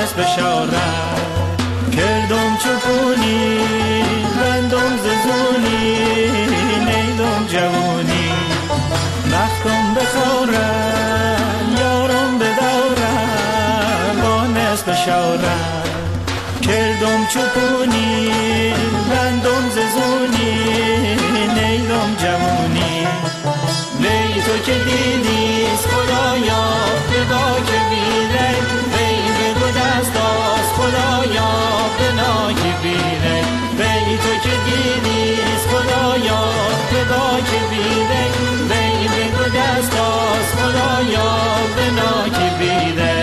بشارت کردم چپونی بندم ززونی نیدم جوونی بختم بخورم یارم بدورم بانس بشارت کردم چپونی بندم ززونی نیدم جوونی وی تو که دیدیست خدایا بدا که بیره وی بگو دست داست خدایا بنا که بیره وی تو که دیدیست خدایا بدا که بیره وی بگو دست داست خدایا بنا که بیره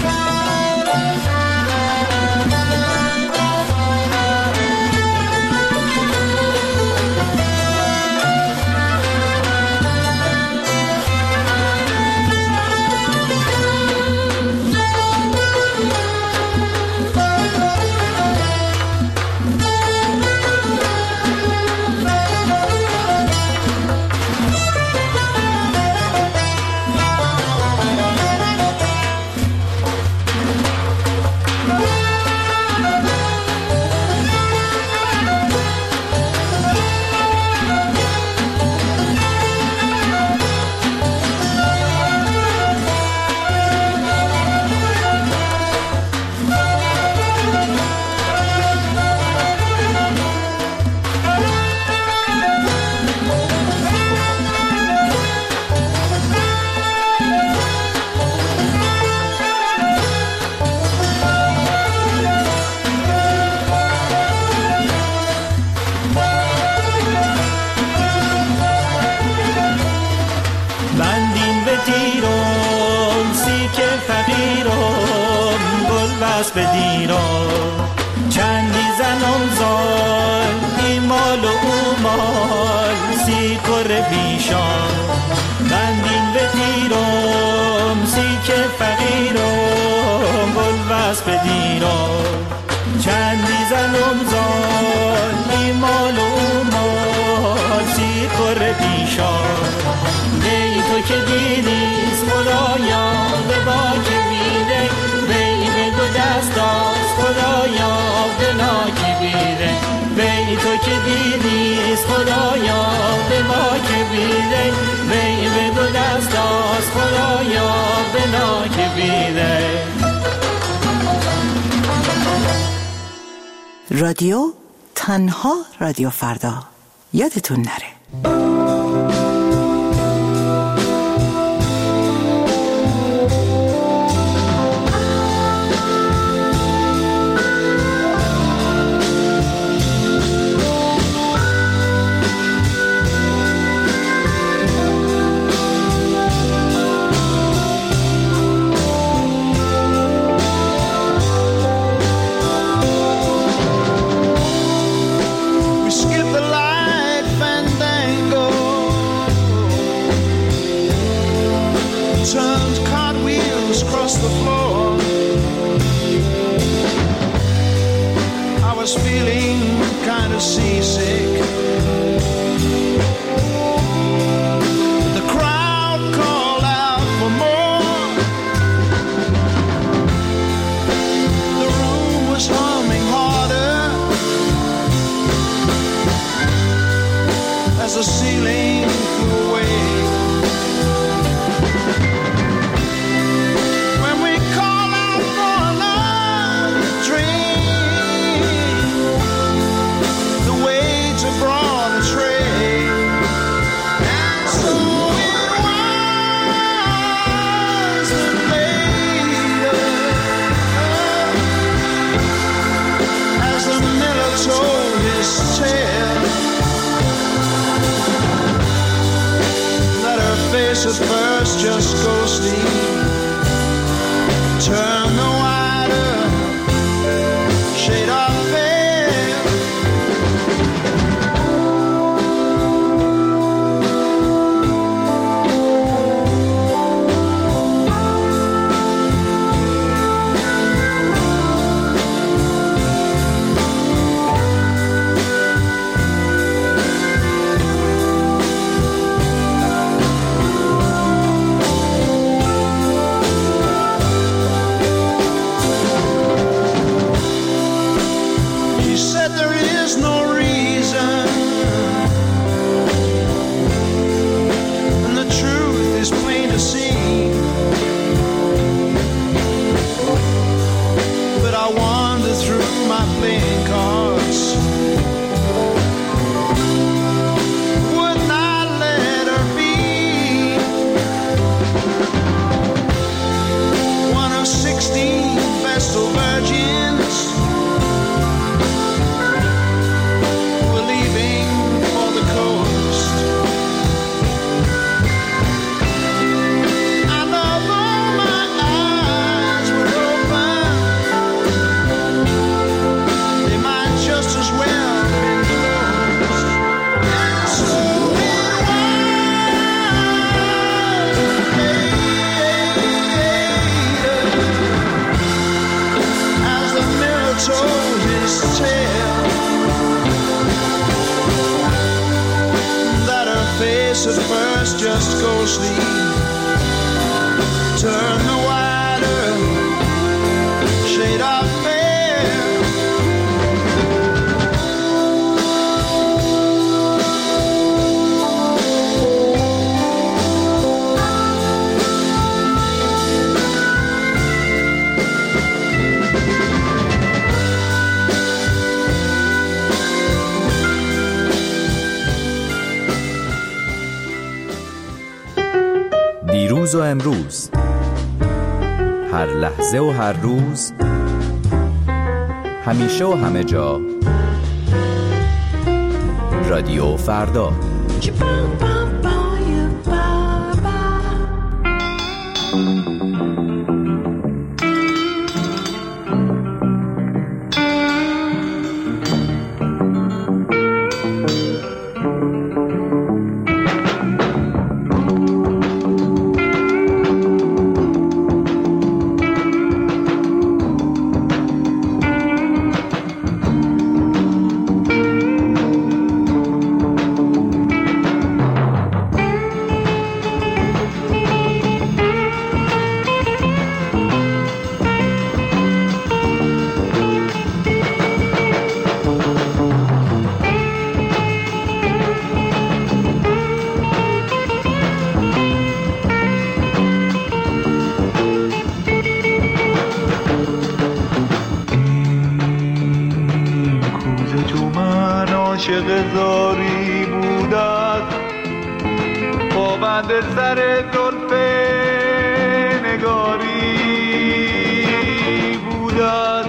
بدیرم چندی زنم زال ایمال و اومال سی کر بیشان بندین بدیرم سی که فقیرم بلوز بدیرم چندی زنم زال ایمال و اومال سی کر بیشان دی تو که دیدیست خدایا به باک بیده دست داست خدایا بنا کی بیره وی تو که دیدیست خدایا به ما که بیره وی بگو دست داست خدایا بنا کی بیره. رادیو تنها رادیو فردا یادتون نره. At first just go sleep, turn the wider shade of veil. playing cards. Would not let her be one of 16 Vestal virgins who were leaving for the coast. And although my eyes were open, they might just as well been closed. And so it was as the mirror told his tale, that her face at first just ghostly turned the wider shade of pale. دیروز و امروز، هر لحظه و هر روز، همیشه و همه جا، رادیو فردا. عاشق زاری بودت، پابند سر زلف نگاری بودت.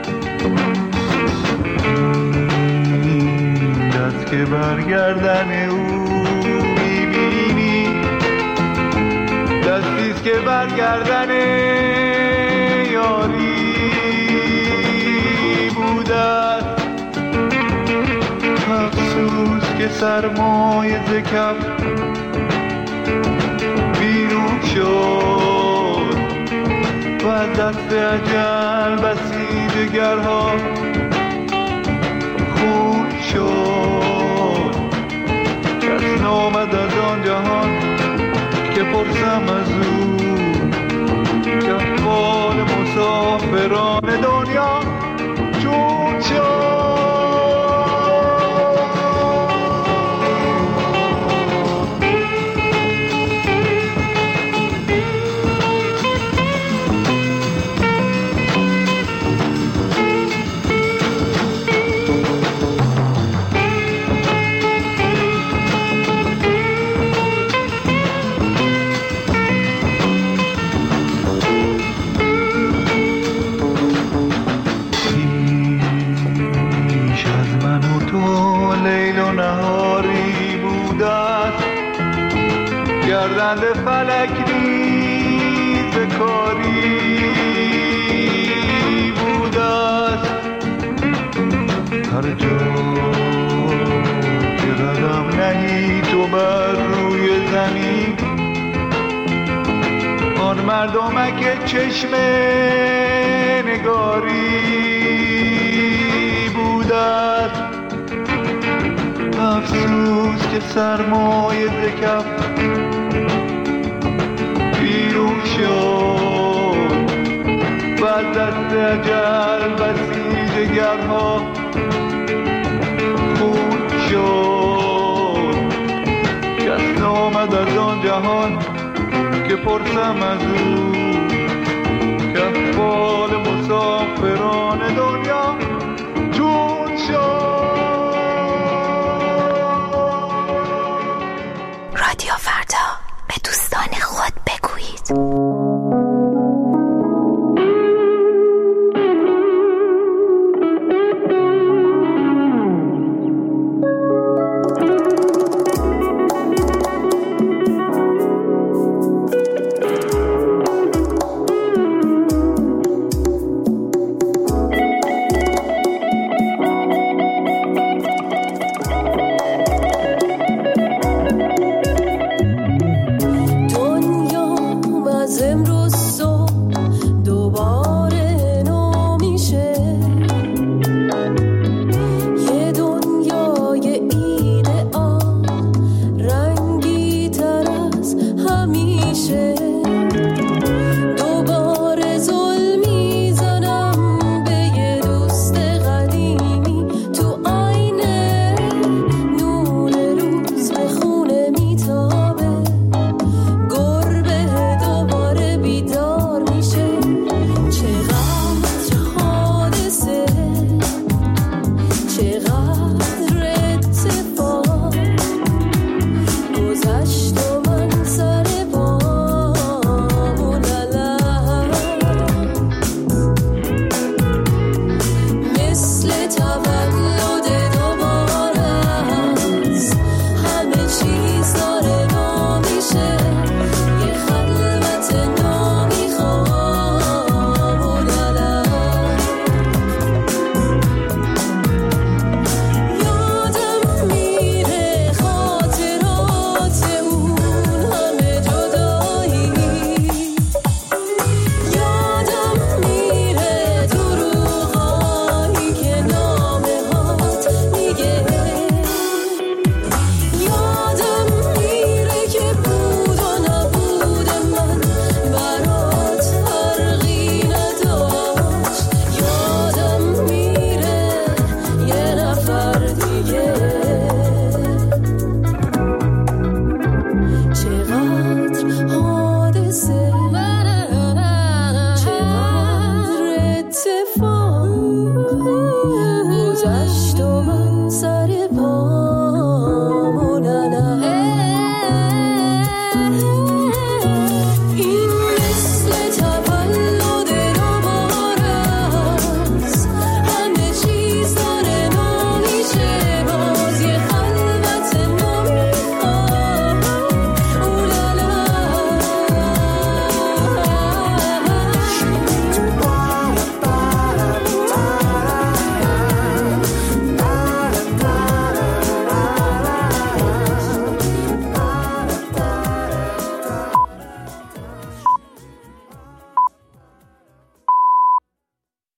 دست که برگردن او میبینی، دستیست که برگردن یاری بودت. افسوس که سرمایه ز کف بیرون شد و از دست اجل بسی دگرها خون شد. کس نامد از آن جهان که پرسم از او، که احوال مسافران دنیا چون شد. گردند فلک نیز کاری بوده است. هر جا که قدم نهی تو بر روی زمین، آن مردمک چشم نگاری بوده است. افسوس که سرمایه ز کف بیرون شد و از دست اجل بسی جگرها خون شد. کس نامد از آن جهان که پرسم از او، که احوال مسافران